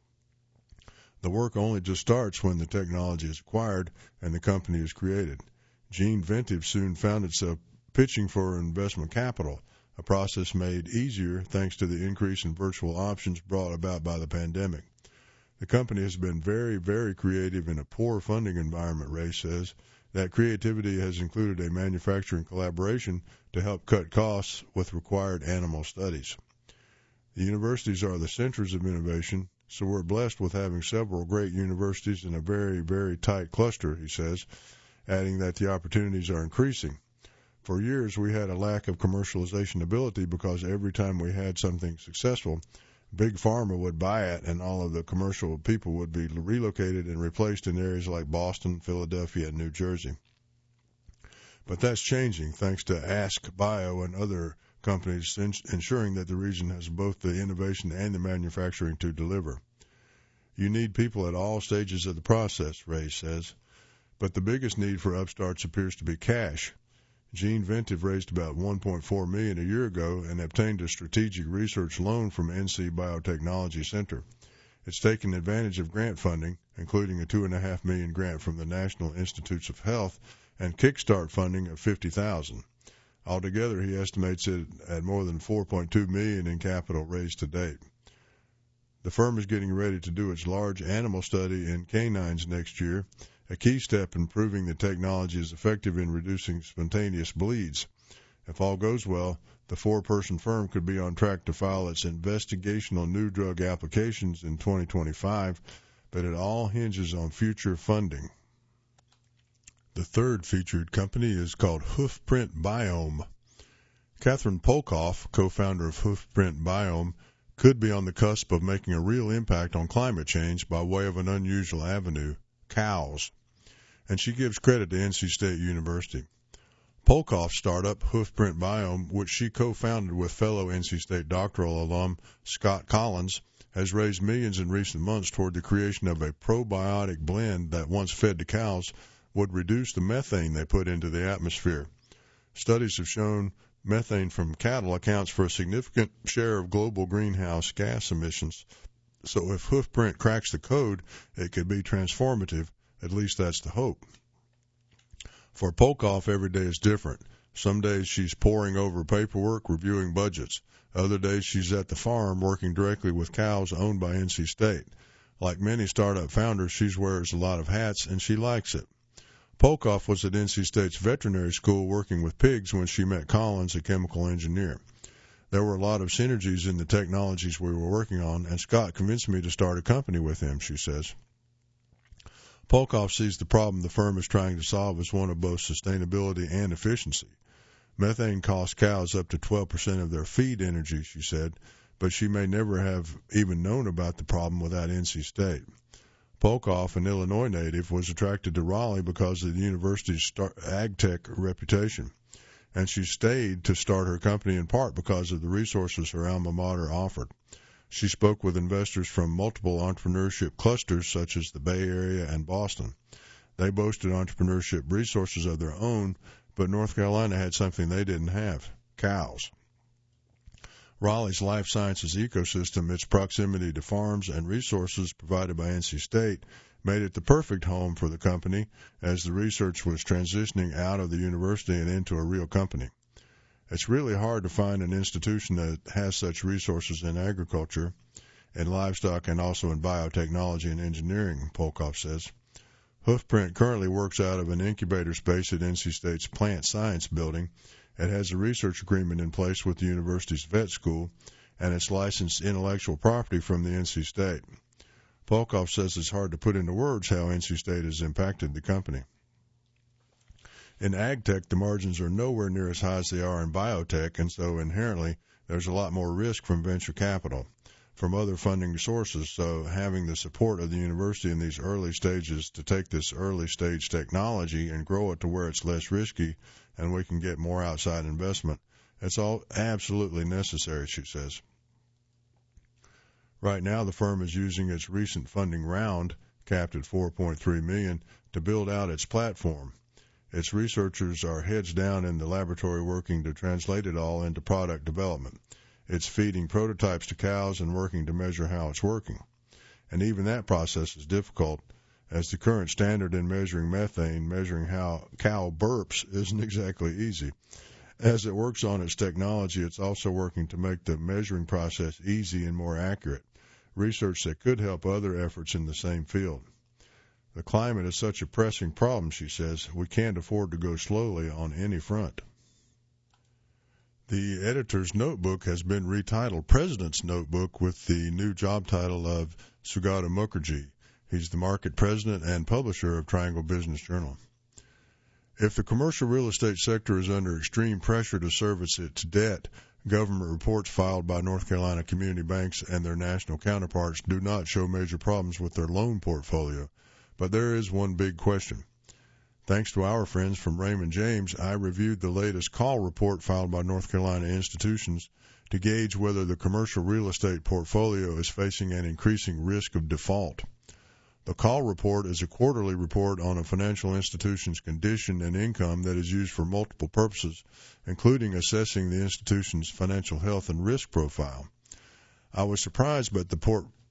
The work only just starts when the technology is acquired and the company is created. GeneVentive soon found itself pitching for investment capital, a process made easier thanks to the increase in virtual options brought about by the pandemic. The company has been very, very creative in a poor funding environment, Ray says. That creativity has included a manufacturing collaboration to help cut costs with required animal studies. The universities are the centers of innovation, so we're blessed with having several great universities in a very, very tight cluster, he says, adding that the opportunities are increasing. For years, we had a lack of commercialization ability because every time we had something successful, Big Pharma would buy it and all of the commercial people would be relocated and replaced in areas like Boston, Philadelphia, and New Jersey. But that's changing thanks to AskBio and other companies ensuring that the region has both the innovation and the manufacturing to deliver. You need people at all stages of the process, Ray says. But the biggest need for upstarts appears to be cash. GeneVentive raised about $1.4 million a year ago and obtained a strategic research loan from NC Biotechnology Center. It's taken advantage of grant funding, including a $2.5 million grant from the National Institutes of Health and Kickstart funding of $50,000. Altogether, he estimates it at more than $4.2 million in capital raised to date. The firm is getting ready to do its large animal study in canines next year, a key step in proving the technology is effective in reducing spontaneous bleeds. If all goes well, the 4-person firm could be on track to file its investigational new drug applications in 2025, but it all hinges on future funding. The third featured company is called Hoofprint Biome. Catherine Polkoff, co-founder of Hoofprint Biome, could be on the cusp of making a real impact on climate change by way of an unusual avenue, cows. And she gives credit to NC State University. Polkoff's startup, Hoofprint Biome, which she co-founded with fellow NC State doctoral alum Scott Collins, has raised millions in recent months toward the creation of a probiotic blend that, once fed to cows, would reduce the methane they put into the atmosphere. Studies have shown methane from cattle accounts for a significant share of global greenhouse gas emissions. So if Hoofprint cracks the code, it could be transformative. At least that's the hope. For Polkoff, every day is different. Some days she's poring over paperwork, reviewing budgets. Other days she's at the farm working directly with cows owned by NC State. Like many startup founders, she wears a lot of hats, and she likes it. Polkoff was at NC State's veterinary school working with pigs when she met Collins, a chemical engineer. There were a lot of synergies in the technologies we were working on, and Scott convinced me to start a company with him, she says. Polkoff sees the problem the firm is trying to solve as one of both sustainability and efficiency. Methane costs cows up to 12% of their feed energy, she said, but she may never have even known about the problem without NC State. Polkoff, an Illinois native, was attracted to Raleigh because of the university's ag tech reputation, and she stayed to start her company in part because of the resources her alma mater offered. She spoke with investors from multiple entrepreneurship clusters such as the Bay Area and Boston. They boasted entrepreneurship resources of their own, but North Carolina had something they didn't have: cows. Raleigh's life sciences ecosystem, its proximity to farms and resources provided by NC State, made it the perfect home for the company as the research was transitioning out of the university and into a real company. It's really hard to find an institution that has such resources in agriculture, in livestock, and also in biotechnology and engineering, Polkoff says. Hoofprint currently works out of an incubator space at NC State's Plant Science Building. It has a research agreement in place with the university's vet school, and it's licensed intellectual property from the NC State. Polkoff says it's hard to put into words how NC State has impacted the company. In ag tech, the margins are nowhere near as high as they are in biotech, and so inherently there's a lot more risk from venture capital, from other funding sources. So having the support of the university in these early stages to take this early stage technology and grow it to where it's less risky and we can get more outside investment, it's all absolutely necessary, she says. Right now, the firm is using its recent funding round, capped at $4.3 million, to build out its platform. Its researchers are heads down in the laboratory working to translate it all into product development. It's feeding prototypes to cows and working to measure how it's working. And even that process is difficult, as the current standard in measuring methane, measuring how cow burps, isn't exactly easy. As it works on its technology, it's also working to make the measuring process easy and more accurate, research that could help other efforts in the same field. The climate is such a pressing problem, she says, we can't afford to go slowly on any front. The editor's notebook has been retitled President's Notebook with the new job title of Sugata Mukherjee. He's the market president and publisher of Triangle Business Journal. If the commercial real estate sector is under extreme pressure to service its debt, government reports filed by North Carolina community banks and their national counterparts do not show major problems with their loan portfolio. But there is one big question. Thanks to our friends from Raymond James, I reviewed the latest call report filed by North Carolina institutions to gauge whether the commercial real estate portfolio is facing an increasing risk of default. The call report is a quarterly report on a financial institution's condition and income that is used for multiple purposes, including assessing the institution's financial health and risk profile. I was surprised that the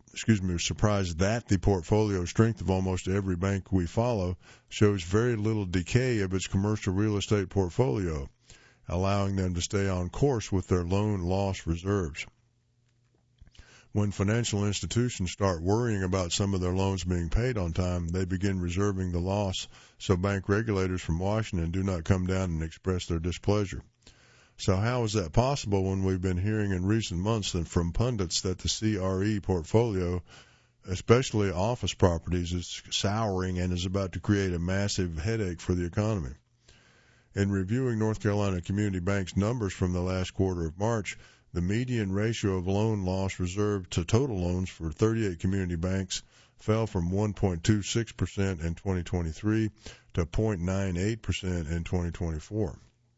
portfolio strength of almost every bank we follow shows very little decay of its commercial real estate portfolio, allowing them to stay on course with their loan loss reserves. When financial institutions start worrying about some of their loans being paid on time, they begin reserving the loss so bank regulators from Washington do not come down and express their displeasure. So how is that possible when we've been hearing in recent months that from pundits that the CRE portfolio, especially office properties, is souring and is about to create a massive headache for the economy? In reviewing North Carolina Community Bank's numbers from the last quarter of March, the median ratio of loan loss reserve to total loans for 38 community banks fell from 1.26% in 2023 to 0.98% in 2024.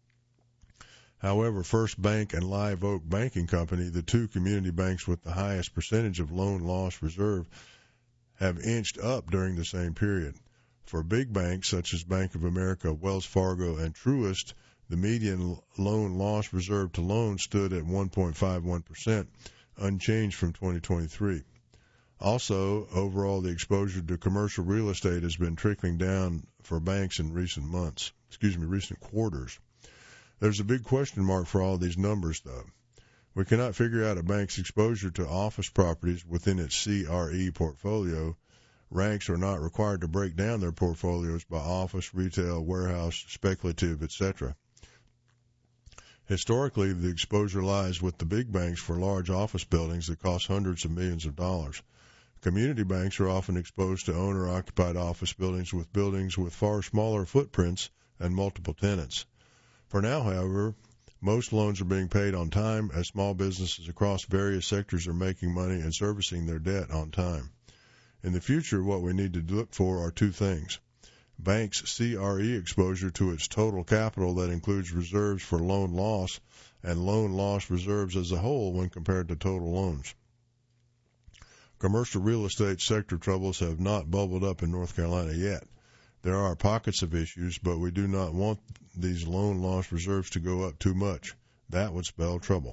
However, First Bank and Live Oak Banking Company, the two community banks with the highest percentage of loan loss reserve, have inched up during the same period. For big banks such as Bank of America, Wells Fargo, and Truist, the median loan loss reserve to loans stood at 1.51%, unchanged from 2023. Also, overall, the exposure to commercial real estate has been trickling down for banks in recent quarters. There's a big question mark for all these numbers, though. We cannot figure out a bank's exposure to office properties within its CRE portfolio. Ranks are not required to break down their portfolios by office, retail, warehouse, speculative, etc. Historically, the exposure lies with the big banks for large office buildings that cost hundreds of millions of dollars. Community banks are often exposed to owner-occupied office buildings with far smaller footprints and multiple tenants. For now, however, most loans are being paid on time as small businesses across various sectors are making money and servicing their debt on time. In the future, what we need to look for are two things. Banks' CRE exposure to its total capital that includes reserves for loan loss and loan loss reserves as a whole when compared to total loans. Commercial real estate sector troubles have not bubbled up in North Carolina yet. There are pockets of issues, but we do not want these loan loss reserves to go up too much. That would spell trouble.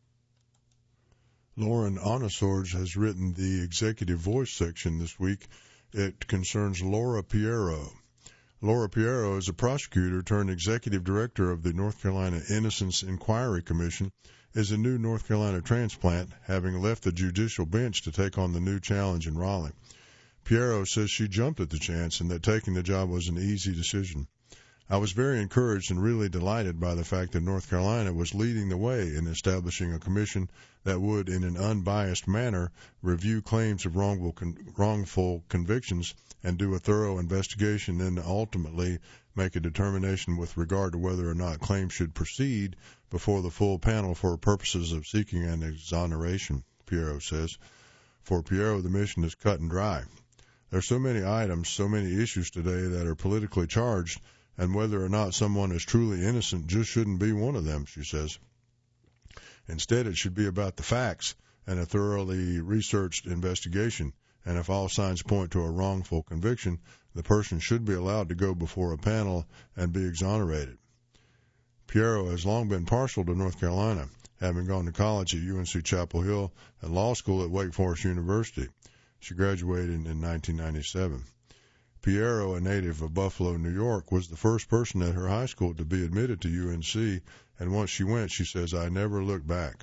Lauren Onosorge has written the Executive Voice section this week. It concerns Laura Piero. Laura Piero is a prosecutor turned executive director of the North Carolina Innocence Inquiry Commission, is a new North Carolina transplant, having left the judicial bench to take on the new challenge in Raleigh. Piero says she jumped at the chance and that taking the job was an easy decision. I was very encouraged and really delighted by the fact that North Carolina was leading the way in establishing a commission that would, in an unbiased manner, review claims of wrongful convictions and do a thorough investigation and ultimately make a determination with regard to whether or not claims should proceed before the full panel for purposes of seeking an exoneration, Piero says. For Piero, the mission is cut and dry. There are so many items, so many issues today that are politically charged, and whether or not someone is truly innocent just shouldn't be one of them, she says. Instead, it should be about the facts and a thoroughly researched investigation, and if all signs point to a wrongful conviction, the person should be allowed to go before a panel and be exonerated. Piero has long been partial to North Carolina, having gone to college at UNC Chapel Hill and law school at Wake Forest University. She graduated in 1997. Piero, a native of Buffalo, New York, was the first person at her high school to be admitted to UNC, and once she went, she says, "I never looked back."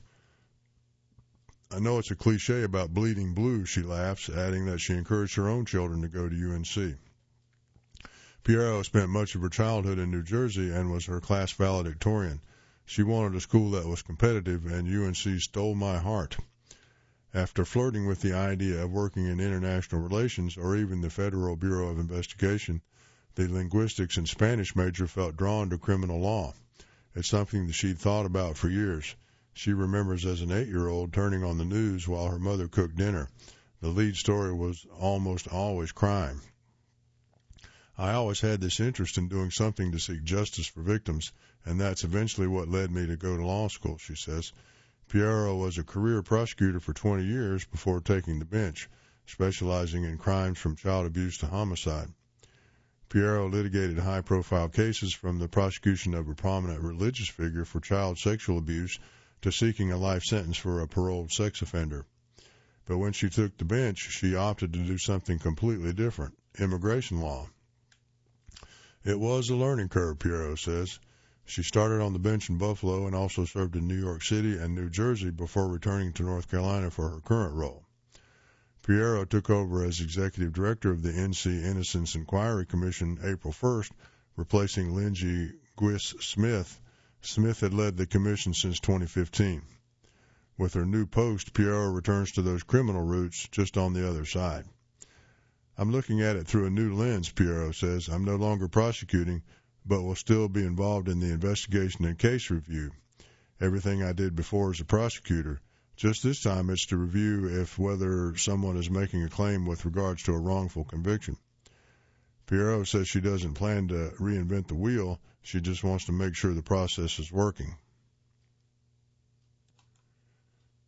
I know it's a cliche about bleeding blue, she laughs, adding that she encouraged her own children to go to UNC. Piero spent much of her childhood in New Jersey and was her class valedictorian. She wanted a school that was competitive, and UNC stole my heart. After flirting with the idea of working in international relations or even the Federal Bureau of Investigation, the linguistics and Spanish major felt drawn to criminal law. It's something that she'd thought about for years. She remembers as an 8-year-old turning on the news while her mother cooked dinner. The lead story was almost always crime. I always had this interest in doing something to seek justice for victims, and that's eventually what led me to go to law school, she says. Piero was a career prosecutor for 20 years before taking the bench, specializing in crimes from child abuse to homicide. Piero litigated high-profile cases from the prosecution of a prominent religious figure for child sexual abuse to seeking a life sentence for a paroled sex offender. But when she took the bench, she opted to do something completely different, immigration law. It was a learning curve, Piero says. She started on the bench in Buffalo and also served in New York City and New Jersey before returning to North Carolina for her current role. Piero took over as executive director of the NC Innocence Inquiry Commission April 1st, replacing Lindsey Gwiss Smith. Smith had led the commission since 2015. With her new post, Piero returns to those criminal roots just on the other side. I'm looking at it through a new lens, Piero says. I'm no longer prosecuting, but will still be involved in the investigation and case review. Everything I did before as a prosecutor. Just this time it's to review whether someone is making a claim with regards to a wrongful conviction. Piero says she doesn't plan to reinvent the wheel. She just wants to make sure the process is working.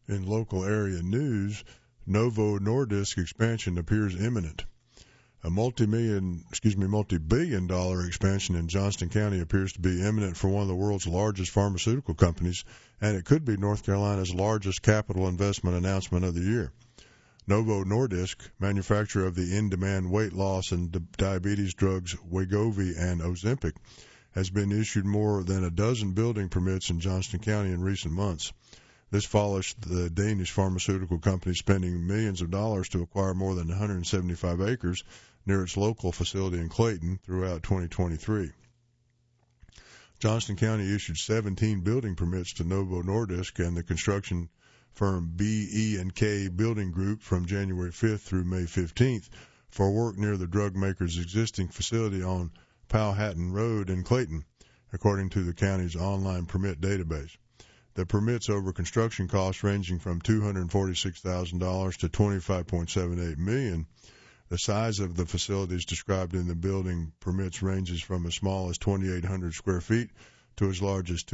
In local area news, Novo Nordisk expansion appears imminent. A multi-billion-dollar expansion in Johnston County appears to be imminent for one of the world's largest pharmaceutical companies, and it could be North Carolina's largest capital investment announcement of the year. Novo Nordisk, manufacturer of the in-demand weight loss and diabetes drugs Wegovy and Ozempic, has been issued more than a dozen building permits in Johnston County in recent months. This follows the Danish pharmaceutical company spending millions of dollars to acquire more than 175 acres near its local facility in Clayton throughout 2023. Johnston County issued 17 building permits to Novo Nordisk and the construction firm B.E.K. Building Group from January 5th through May 15th for work near the drug maker's existing facility on Powhatan Road in Clayton, according to the county's online permit database. The permits over construction costs ranging from $246,000 to $25.78 million. The size of the facilities described in the building permits ranges from as small as 2,800 square feet to as large as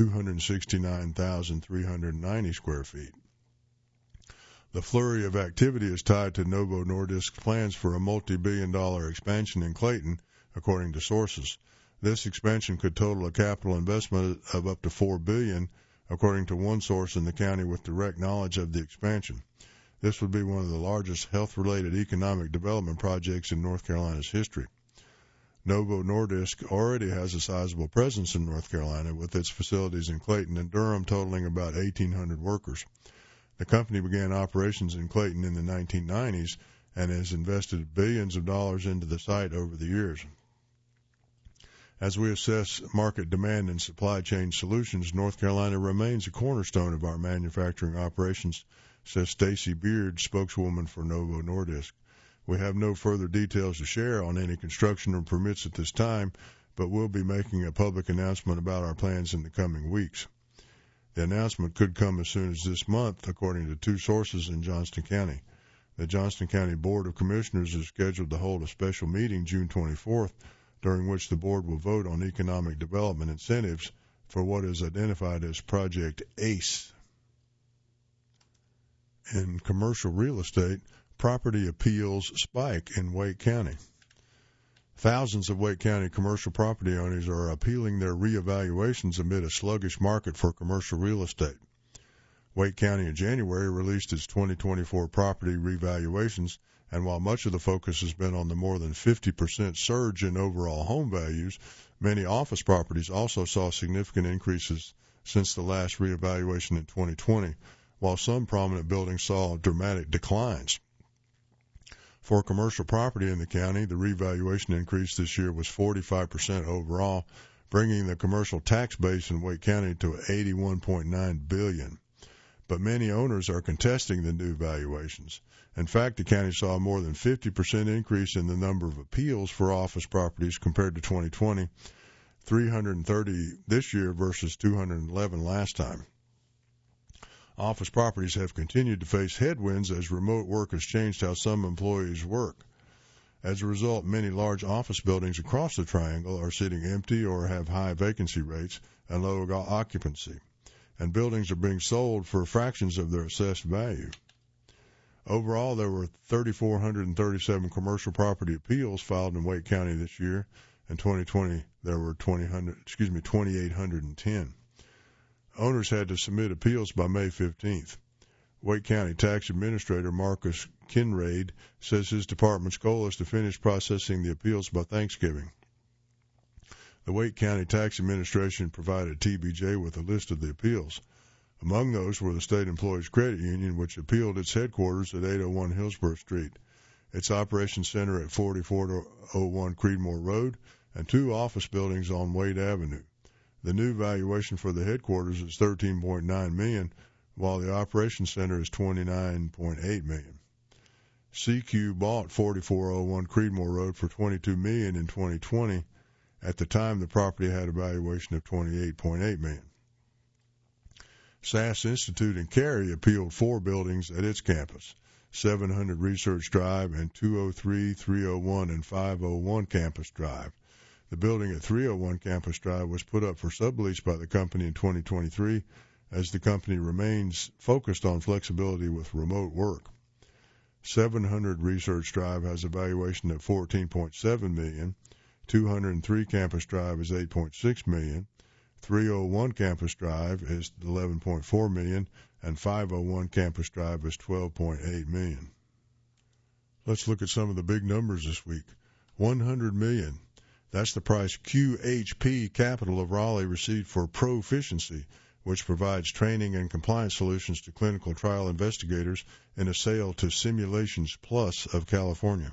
269,390 square feet. The flurry of activity is tied to Novo Nordisk's plans for a multi-billion-dollar expansion in Clayton, according to sources. This expansion could total a capital investment of up to $4 billion, according to one source in the county with direct knowledge of the expansion. This would be one of the largest health-related economic development projects in North Carolina's history. Novo Nordisk already has a sizable presence in North Carolina, with its facilities in Clayton and Durham totaling about 1,800 workers. The company began operations in Clayton in the 1990s and has invested billions of dollars into the site over the years. As we assess market demand and supply chain solutions, North Carolina remains a cornerstone of our manufacturing operations, says Stacy Beard, spokeswoman for Novo Nordisk. We have no further details to share on any construction or permits at this time, but we'll be making a public announcement about our plans in the coming weeks. The announcement could come as soon as this month, according to two sources in Johnston County. The Johnston County Board of Commissioners is scheduled to hold a special meeting June 24th, during which the board will vote on economic development incentives for what is identified as Project ACE. In commercial real estate, property appeals spike in Wake County. Thousands of Wake County commercial property owners are appealing their reevaluations amid a sluggish market for commercial real estate. Wake County in January released its 2024 property revaluations, and while much of the focus has been on the more than 50% surge in overall home values, many office properties also saw significant increases since the last reevaluation in 2020, while some prominent buildings saw dramatic declines. For commercial property in the county, the revaluation increase this year was 45% overall, bringing the commercial tax base in Wake County to $81.9 billion. But many owners are contesting the new valuations. In fact, the county saw a more than 50% increase in the number of appeals for office properties compared to 2020, 330 this year versus 211 last time. Office properties have continued to face headwinds as remote work has changed how some employees work. As a result, many large office buildings across the Triangle are sitting empty or have high vacancy rates and low occupancy, and buildings are being sold for fractions of their assessed value. Overall, there were 3,437 commercial property appeals filed in Wake County this year. In 2020, there were 2,810. Owners had to submit appeals by May 15th. Wake County Tax Administrator Marcus Kinraid says his department's goal is to finish processing the appeals by Thanksgiving. The Wake County Tax Administration provided TBJ with a list of the appeals. Among those were the State Employees Credit Union, which appealed its headquarters at 801 Hillsborough Street, its operations center at 4401 Creedmoor Road, and two office buildings on Wade Avenue. The new valuation for the headquarters is $13.9 million, while the operations center is $29.8 million. CQ bought 4401 Creedmoor Road for $22 million in 2020. At the time, the property had a valuation of $28.8 million. SAS Institute in Cary appealed four buildings at its campus, 700 Research Drive and 203, 301, and 501 Campus Drive. The building at 301 Campus Drive was put up for sublease by the company in 2023, as the company remains focused on flexibility with remote work. 700 Research Drive has a valuation of $14.7 million. 203 Campus Drive is $8.6 million. 301 Campus Drive is $11.4 million, and 501 Campus Drive is $12.8 million. Let's look at some of the big numbers this week. $100 million. That's the price QHP Capital of Raleigh received for Proficiency, which provides training and compliance solutions to clinical trial investigators in a sale to Simulations Plus of California.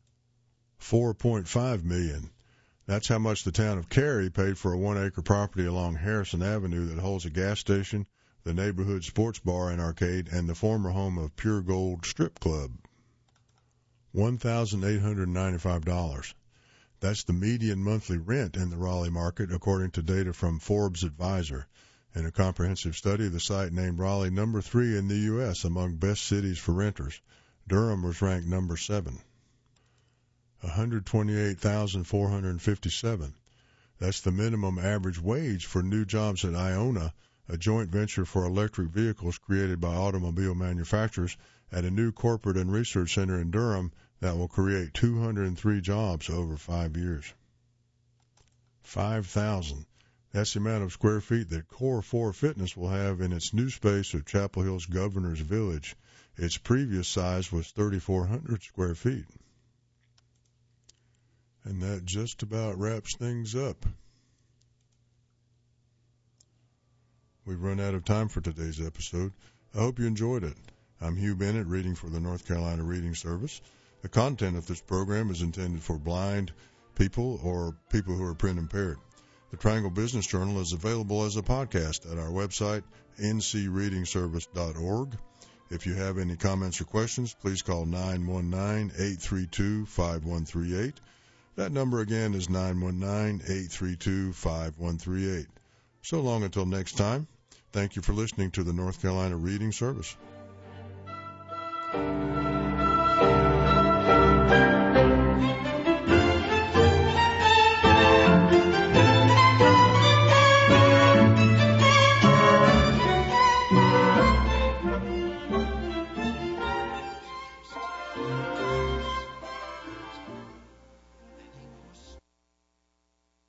$4.5 million. That's how much the town of Cary paid for a 1-acre property along Harrison Avenue that holds a gas station, the neighborhood sports bar and arcade, and the former home of Pure Gold Strip Club. $1,895. That's the median monthly rent in the Raleigh market, according to data from Forbes Advisor. In a comprehensive study, the site named Raleigh number 3 in the U.S. among best cities for renters. Durham was ranked number 7. $128,457. That's the minimum average wage for new jobs at Iona, a joint venture for electric vehicles created by automobile manufacturers at a new corporate and research center in Durham that will create 203 jobs over 5 years. 5,000. That's the amount of square feet that Core 4 Fitness will have in its new space at Chapel Hill's Governor's Village. Its previous size was 3,400 square feet. And that just about wraps things up. We've run out of time for today's episode. I hope you enjoyed it. I'm Hugh Bennett, reading for the North Carolina Reading Service. The content of this program is intended for blind people or people who are print impaired. The Triangle Business Journal is available as a podcast at our website, ncreadingservice.org. If you have any comments or questions, please call 919-832-5138. That number again is 919-832-5138. So long until next time. Thank you for listening to the North Carolina Reading Service.